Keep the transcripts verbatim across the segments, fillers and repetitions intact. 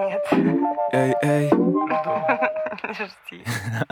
Нет. Эй, эй. Жди.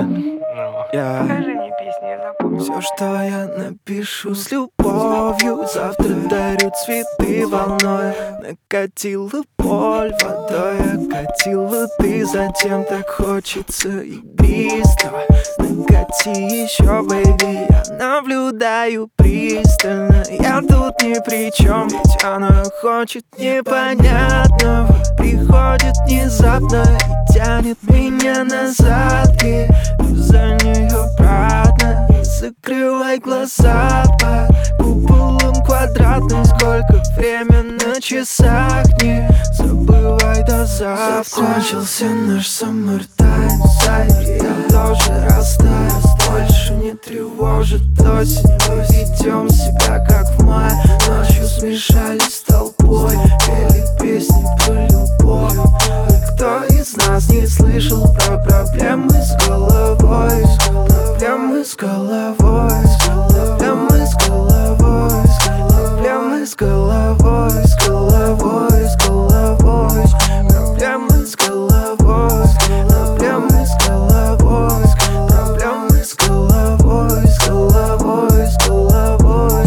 Я Покажи мне песню, я запомнил. все, что я напишу с любовью, завтра дарю цветы волной. Накатила боль водой, окатила ты, затем так хочется игристого. Накати еще, бэйби, я наблюдаю пристально. Я тут ни при чем, ведь она хочет непонятного. Приходит внезапно и тянет меня назад, и за нее обратно. Закрывай глаза под куполом квадратным. Сколько время на часах, не забывай до завтра. Закончился наш summertime, сайт, я тоже растаял. Больше не тревожит осень, мы ведем себя как в мае. Ночью смешались с толпой, пели песни про любовь. Никто из нас не слышал про проблемы с головой. Проблемы с головой, проблемы с головой, проблемы с головой, с головой, с головой, проблемы с головой, проблемы с головой, проблемы с головой, с головой, с головой.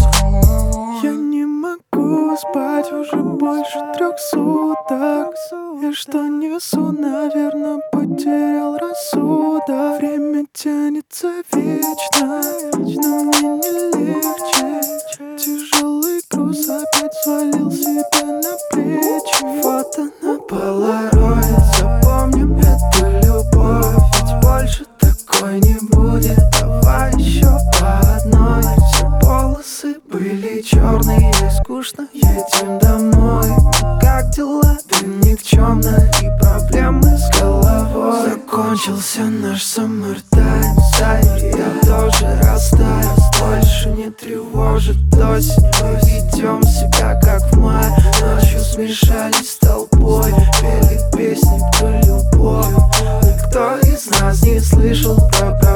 Я не могу спать уже больше трех суток. Я что несу, наверное, потерял рассудок. Время тянется вечно, но мне не легче. Тяжелый груз опять свалил себе на плечи. Фото на полароид, запомним эту любовь, ведь больше такой не будет. Давай еще по одной. Все полосы были черные, скучно, едем домой. Как дела? Ты никчемна, и проблемы с головой. Закончился наш summertime, сайт, я тоже растаял. Больше не тревожит осень, мы ведем себя как в мае. Ночью смешались с толпой, пели песни про любовь. Никто из нас не слышал про